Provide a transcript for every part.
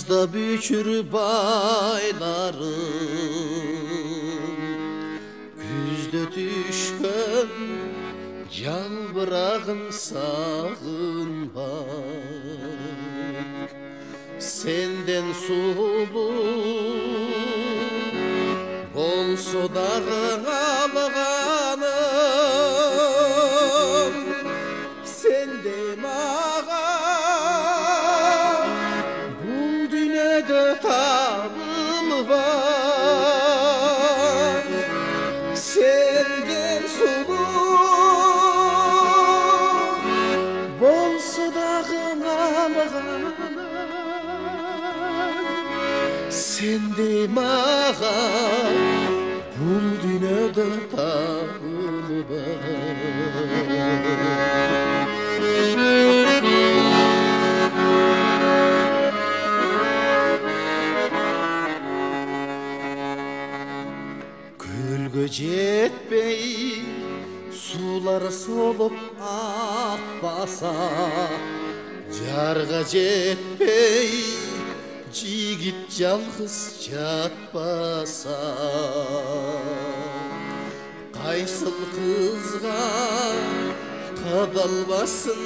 жазда büçür baylarım, küzde düşkön yalbırağın sağınma. Senden sulu bolsa dağın alğanım, sende mağa bu dünyada tabım var. Senden sulu bolsa dağın alğanım, sende mağa bu dünyada tabım var. Gölge jetpey sular solup akbasa, jarga jetpey jigit жалғыз жатпаса. Қайсыл қызға қадалбасын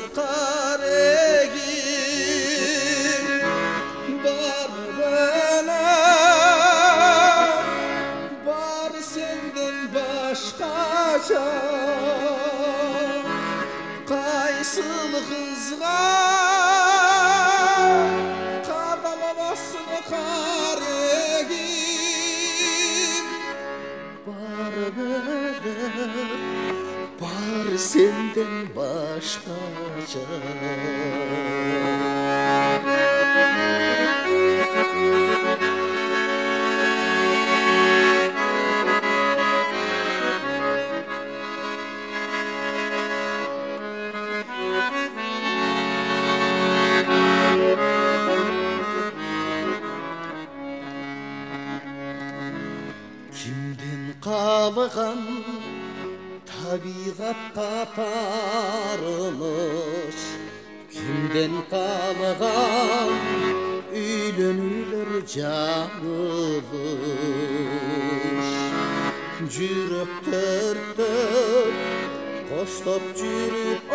қарегім, бар бәлә бар сенден башқаша. Қайсыл қызға қадалбасын қарегім, бар бәлә бар senden başkaca. Kimden қалған табиғатқа тарыныш, kimden қалған үйленулер жаңылыш. Жүректер қоштап жүріп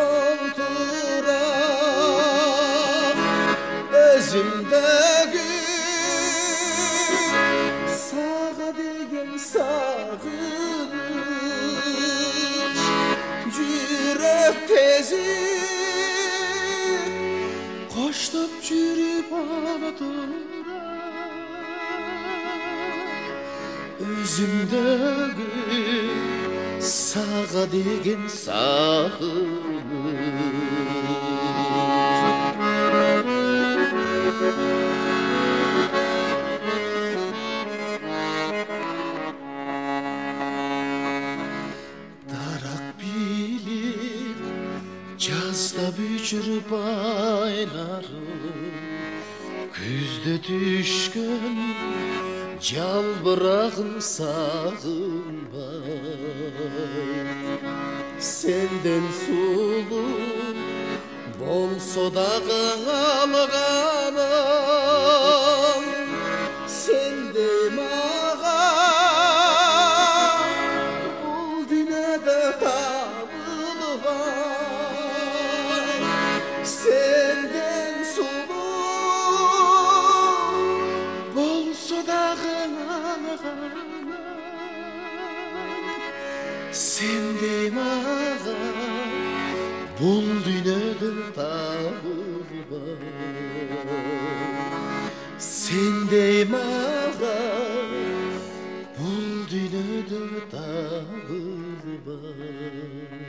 отырам, өзімдегі саға деген сағыныш. Жүрек тезіп қоштап жүріп отырам, өзімдегі саға деген сағыныш. Жазда büçür baylarım, küzde düşkün жалбырағын сағынбай. Senden sulu bolsa дағы алғаным, sende маған бұл дүниеде табылмай. Senden sulu bolsa дағы алғаным, sende маған бұл дүниеде табылмай. Sende маған бұл дүниеде табылмай.